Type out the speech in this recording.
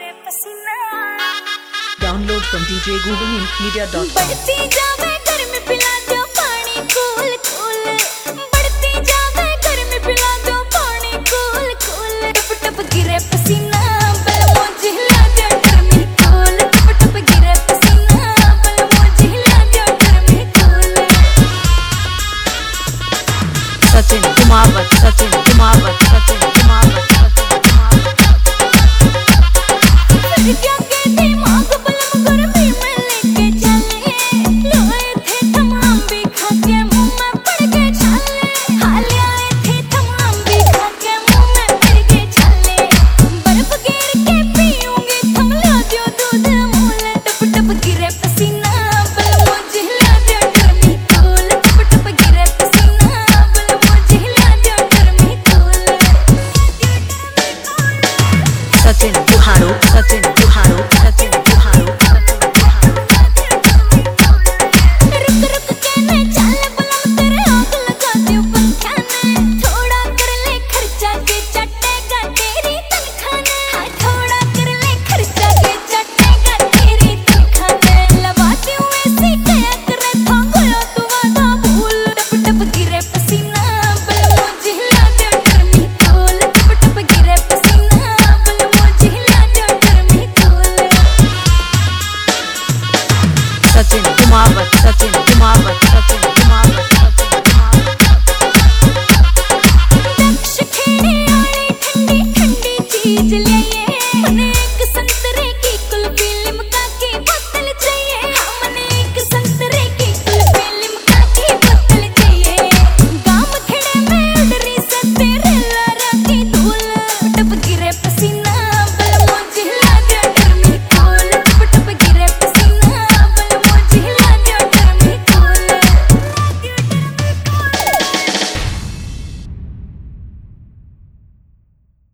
Download from djgooglemedia.com. बढ़ती जावे घर में पिला दो पानी कूल कूल, बढ़ती जावे घर में पिला दो पानी कूल कूल, टप टप गिरे पसीना बल मुझे हिला दो गर्मी कूल, टप टप गिरे पसीना बल मुझे हिला दो गर्मी कूल। Sachin Kumawat, Sachin Kumawat, Sachin Kumawat, Sachin Kumawat. क्या कहते मांग बलम गर्मी में लेके चले, लोए थे तमाम भी खा के मुंह में पड़ गए छाले, हाल आए थे तमाम भी खा के मुंह में पड़ गए छाले, बर्फ गिर के पीऊंगी थम लो जो दूध मूल, टप टप गिरे पसीना बल मुझे हिला दो गर्मी कूल, टप टप गिरे पसीना बल मुझे हिला दो गर्मी कूल। Sachin Kuharo, Sachin